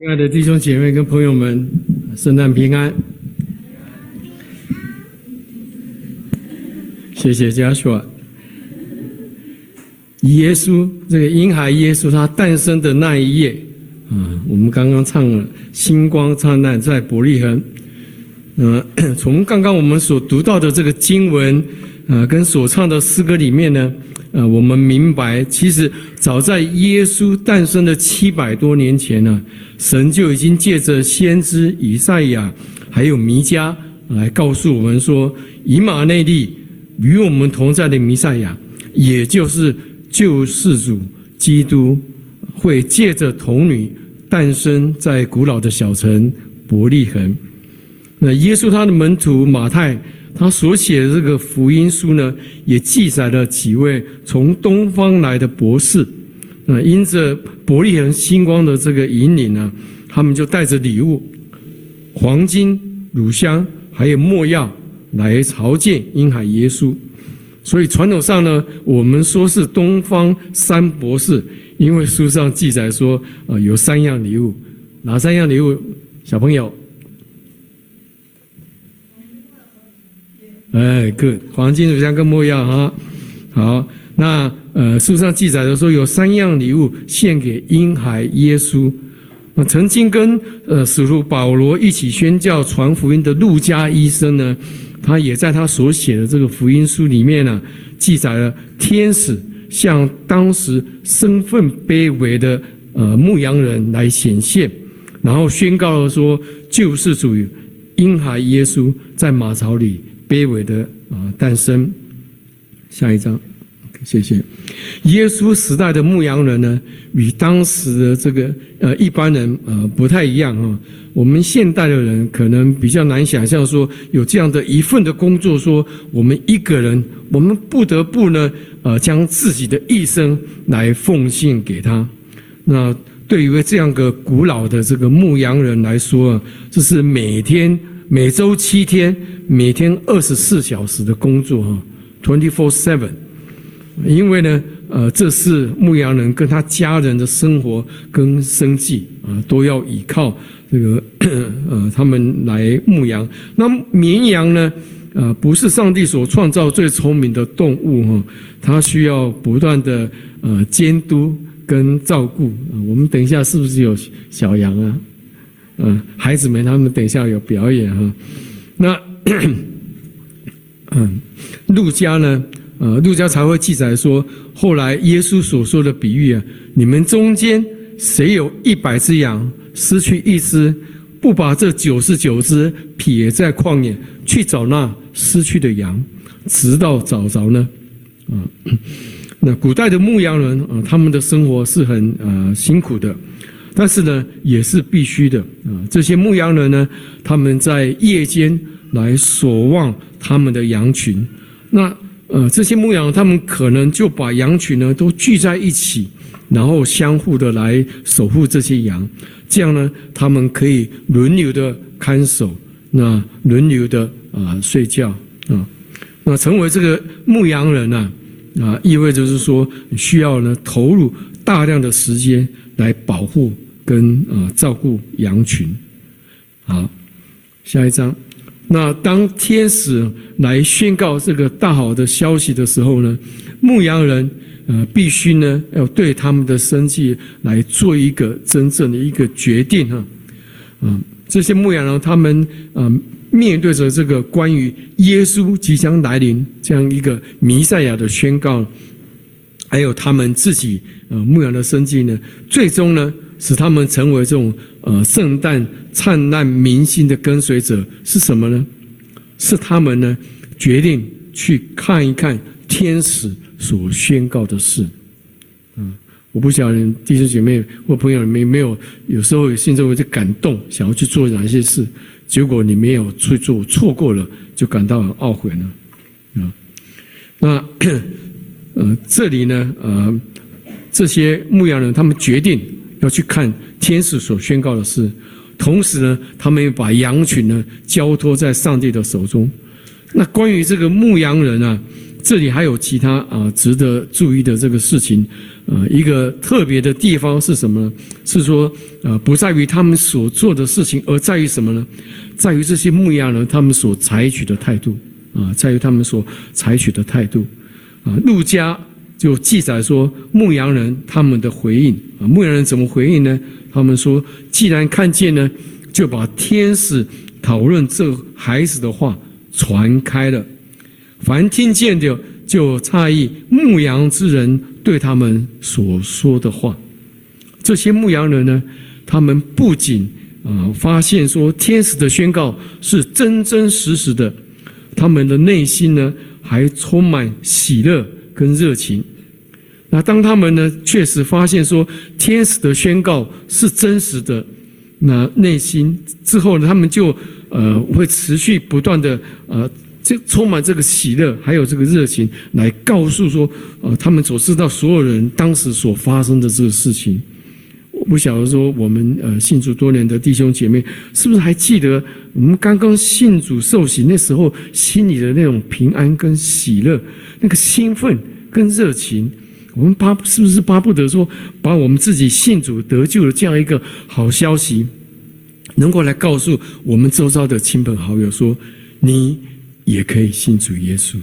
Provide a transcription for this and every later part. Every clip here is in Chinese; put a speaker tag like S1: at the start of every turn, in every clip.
S1: 亲爱的弟兄姐妹跟朋友们，圣诞平安！谢谢家属。耶稣这个婴孩耶稣他诞生的那一夜我们刚刚唱了星光灿烂在伯利恒。从刚刚我们所读到的这个经文跟所唱的诗歌里面呢，我们明白其实早在耶稣诞生的700多年前呢，神就已经借着先知以赛亚还有弥迦来告诉我们说，以马内利与我们同在的弥赛亚，也就是救世主基督，会借着童女诞生在古老的小城伯利恒。那耶稣他的门徒马太他所写的这个福音书呢，也记载了几位从东方来的博士。因着伯利恒星光的这个引领呢，他们就带着礼物，黄金、乳香还有没药来朝见婴孩耶稣。所以传统上呢，我们说是东方三博士，因为书上记载说有3样礼物。哪3样礼物？小朋友good， 黄金、乳香跟没药哈。好，那书上记载的说有3样礼物献给婴孩耶稣。曾经跟使徒保罗一起宣教传福音的路加医生呢，他也在他所写的这个福音书里面呢，记载了天使向当时身份卑微的牧羊人来显现，然后宣告了说救世主婴孩耶稣在马槽里卑微的诞生。下一章，谢谢。耶稣时代的牧羊人呢，与当时的这个一般人不太一样哈。我们现代的人可能比较难想象说有这样的一份的工作，说我们一个人，我们不得不呢将自己的一生来奉献给他。那对于这样个古老的这个牧羊人来说这是每周7天，每天24小时的工作哈 ，24/7。因为呢，这是牧羊人跟他家人的生活跟生计都要依靠这个他们来牧羊。那绵羊呢，不是上帝所创造最聪明的动物哈，它需要不断的监督跟照顾。我们等一下是不是有小羊啊？孩子们他们等一下有表演哈。那路加呢？路加才会记载说，后来耶稣所说的比喻你们中间谁有100只羊，失去1只，不把这99只撇在旷野，去找那失去的羊，直到找着呢？那古代的牧羊人他们的生活是很辛苦的，但是呢也是必须的这些牧羊人呢，他们在夜间来守望他们的羊群。那这些牧羊他们可能就把羊群呢都聚在一起，然后相互的来守护这些羊，这样呢他们可以轮流的看守，那轮流的睡觉那成为这个牧羊人意味着是说需要呢投入大量的时间来保护跟照顾羊群。好，下一章。那当天使来宣告这个大好的消息的时候呢，牧羊人必须呢要对他们的生计来做一个真正的一个决定这些牧羊人他们面对着这个关于耶稣即将来临这样一个弥赛亚的宣告，还有他们自己牧羊的生计呢，最终呢使他们成为这种圣诞灿烂明星的跟随者是什么呢？是他们呢决定去看一看天使所宣告的事。我不晓得弟兄姐妹或朋友们有时候心中有些感动，想要去做哪些事，结果你没有去做，错过了，就感到很懊悔呢。那这里呢这些牧羊人他们决定要去看天使所宣告的事，同时呢他们也把羊群呢交托在上帝的手中。那关于这个牧羊人这里还有其他值得注意的这个事情一个特别的地方是什么呢？是说不在于他们所做的事情，而在于什么呢？在于这些牧羊人他们所采取的态度在于他们所采取的态度路加就记载说牧羊人他们的回应牧羊人怎么回应呢？他们说，既然看见呢，就把天使讨论这孩子的话传开了，凡听见的就诧异牧羊之人对他们所说的话。这些牧羊人呢，他们不仅发现说天使的宣告是真真实实的，他们的内心呢还充满喜乐跟热情。那当他们呢确实发现说天使的宣告是真实的，那内心之后呢，他们就会持续不断的就充满这个喜乐，还有这个热情，来告诉说他们所知道所有人当时所发生的这个事情。我不晓得说我们信主多年的弟兄姐妹，是不是还记得我们刚刚信主受洗那时候心里的那种平安跟喜乐，那个兴奋跟热情？我们是不是巴不得说，把我们自己信主得救的这样一个好消息，能够来告诉我们周遭的亲朋好友说，你也可以信主耶稣。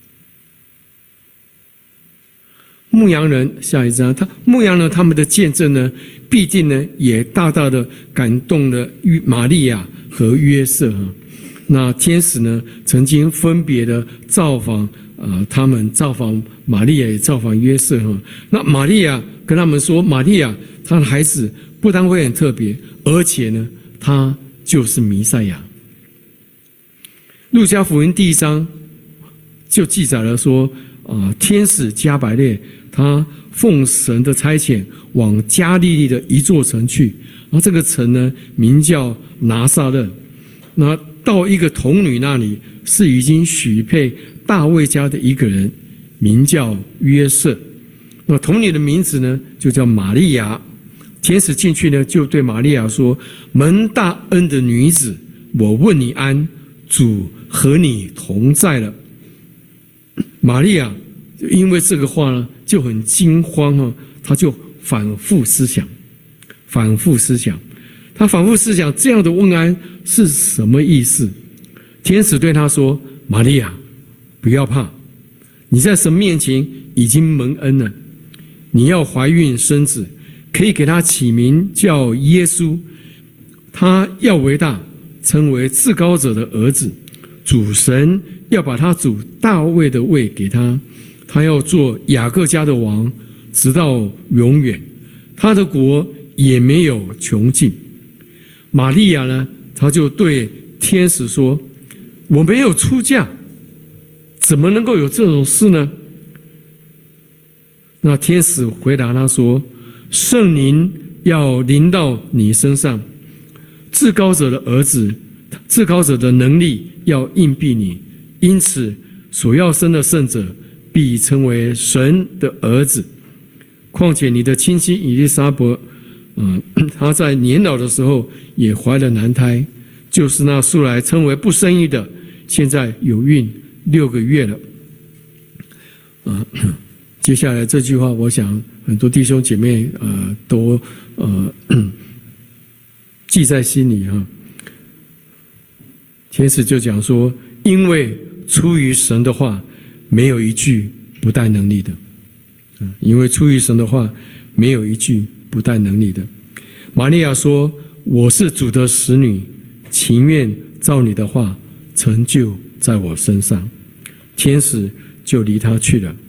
S1: 牧羊人下一章，牧羊人他们的见证呢，必定呢也大大的感动了玛利亚和约瑟那天使呢，曾经分别的造访他们造访玛利亚，也造访约瑟那玛利亚跟他们说，玛利亚她的孩子不但会很特别，而且呢，他就是弥赛亚。路加福音第1章就记载了说，天使加百列他奉神的差遣往加利利的一座城去，然后这个城呢名叫拿撒勒。那到一个童女那里，是已经许配大卫家的一个人，名叫约瑟。那童女的名字呢就叫玛利亚。天使进去呢，就对玛利亚说，蒙大恩的女子，我问你安，主和你同在了。玛利亚因为这个话呢就很惊慌她就反复思想他反复思想这样的问安是什么意思。天使对他说，玛利亚，不要怕，你在神面前已经蒙恩了，你要怀孕生子，可以给他起名叫耶稣，他要为大，称为至高者的儿子。主神要把他主大卫的位给他，他要做雅各家的王，直到永远，他的国也没有穷尽。玛利亚呢，她就对天使说，我没有出嫁，怎么能够有这种事呢？那天使回答他说，圣灵要临到你身上，至高者的儿子，至高者的能力要荫庇你，因此所要生的圣者必成为神的儿子。况且你的亲戚以利沙伯他在年老的时候也怀了男胎，就是那素来称为不生育的，现在有孕6个月了。接下来这句话，我想很多弟兄姐妹都记在心里天使就讲说，因为出于神的话，没有一句不带能力的。因为出于神的话，没有一句不带能力的。玛利亚说，我是主的使女，情愿照你的话成就在我身上。天使就离他去了。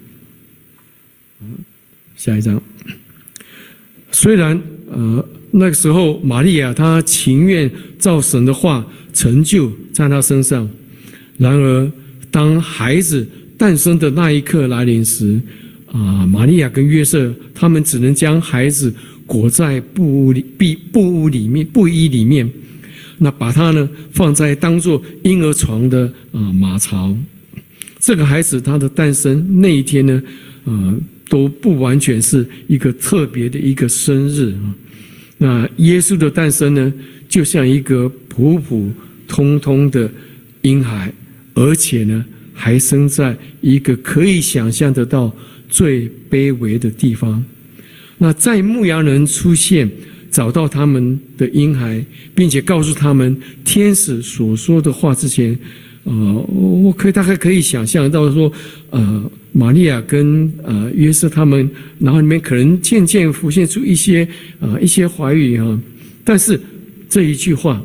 S1: 下一章。虽然那个时候玛利亚她情愿照神的话成就在她身上，然而当孩子诞生的那一刻来临时，玛利亚跟约瑟他们只能将孩子裹在布衣里面，那把他呢放在当作婴儿床的马槽。这个孩子他的诞生那一天呢，都不完全是一个特别的一个生日那耶稣的诞生呢，就像一个普普通通的婴孩，而且呢还生在一个可以想象得到最卑微的地方， 那在牧羊人出现，找到他们的婴孩，并且告诉他们天使所说的话之前，我大概可以想象到说，玛利亚跟约瑟他们脑海里面可能渐渐浮现出一些怀疑但是这一句话，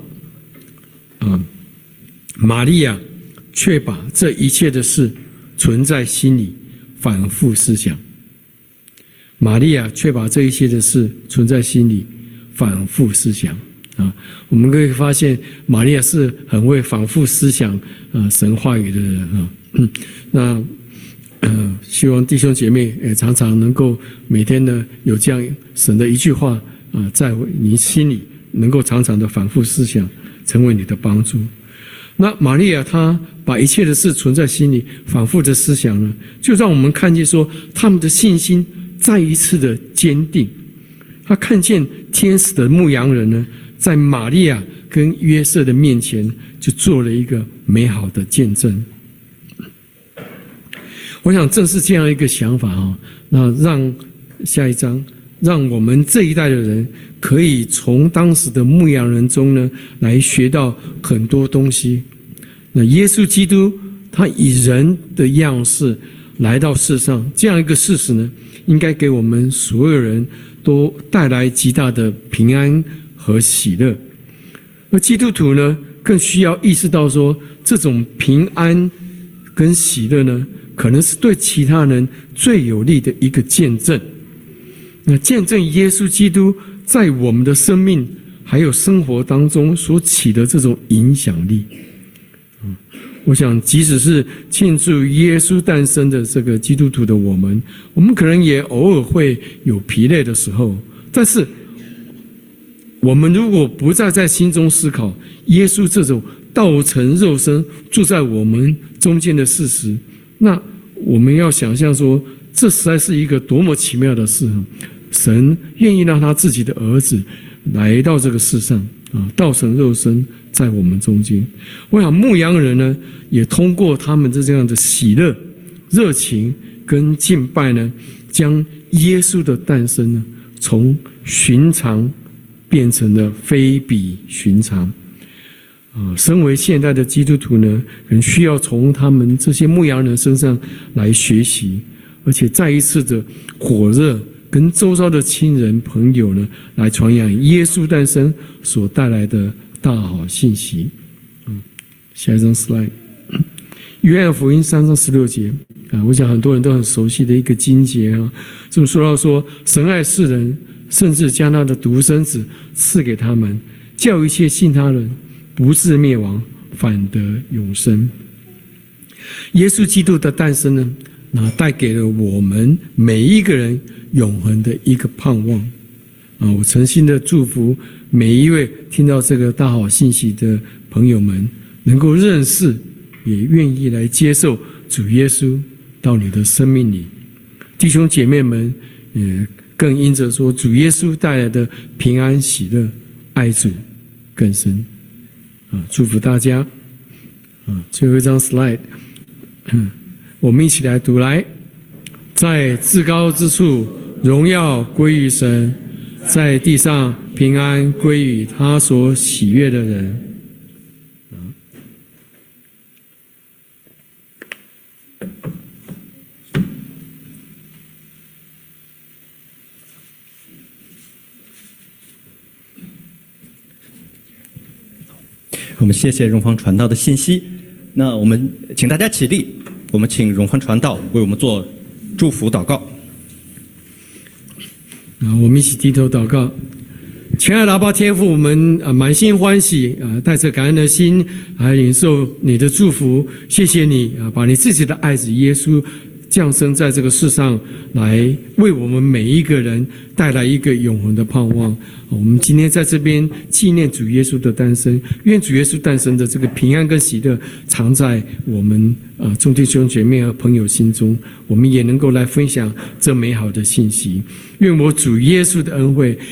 S1: 玛利亚却把这一切的事存在心里，反复思想。玛利亚却把这一切的事存在心里，反复思想我们可以发现，玛利亚是很会反复思想神话语的人那希望弟兄姐妹也常常能够每天呢有这样神的一句话在你心里能够常常的反复思想，成为你的帮助。那玛利亚她把一切的事存在心里，反复的思想呢，就让我们看见说他们的信心再一次的坚定。他看见天使的牧羊人呢，在玛利亚跟约瑟的面前就做了一个美好的见证。我想正是这样一个想法那让下一章，让我们这一代的人可以从当时的牧羊人中呢来学到很多东西。那耶稣基督他以人的样式来到世上，这样一个事实呢，应该给我们所有人都带来极大的平安和喜乐。而基督徒呢，更需要意识到说，这种平安跟喜乐呢，可能是对其他人最有利的一个见证。那见证耶稣基督在我们的生命还有生活当中所起的这种影响力。我想即使是庆祝耶稣诞生的这个基督徒的我们可能也偶尔会有疲累的时候，但是我们如果不再在心中思考耶稣这种道成肉身住在我们中间的事实，那我们要想象说，这实在是一个多么奇妙的事神愿意让他自己的儿子来到这个世上道成肉身在我们中间。我想牧羊人呢，也通过他们这样的喜乐、热情跟敬拜呢，将耶稣的诞生呢，从寻常变成了非比寻常。身为现代的基督徒呢，很需要从他们这些牧羊人身上来学习，而且再一次的火热跟周遭的亲人朋友呢，来传扬耶稣诞生所带来的大好信息。下一张 slide， 约翰福音3章16节我想很多人都很熟悉的一个经节这么说到说，神爱世人，甚至将他的独生子赐给他们，叫一切信他人不至灭亡，反得永生。耶稣基督的诞生呢，带给了我们每一个人永恒的一个盼望我诚心的祝福每一位听到这个大好信息的朋友们，能够认识也愿意来接受主耶稣到你的生命里。弟兄姐妹们也更因着说主耶稣带来的平安喜乐，爱主更深祝福大家最后一张 slide我们一起来读来，在至高之处荣耀归于神，在地上平安归于他所喜悦的人。
S2: 我们谢谢荣芳传道的信息。那我们请大家起立，我们请荣芳传道为我们做祝福祷告。
S1: 我们一起低头祷告。亲爱的阿爸天父，我们满心欢喜带着感恩的心来领受你的祝福。谢谢你把你自己的爱子耶稣降生在这个世上，来为我们每一个人带来一个永恒的盼望。我们今天在这边纪念主耶稣的诞生，愿主耶稣诞生的这个平安跟喜乐藏在我们众弟兄姐妹和朋友心中，我们也能够来分享这美好的信息。愿我主耶稣的恩惠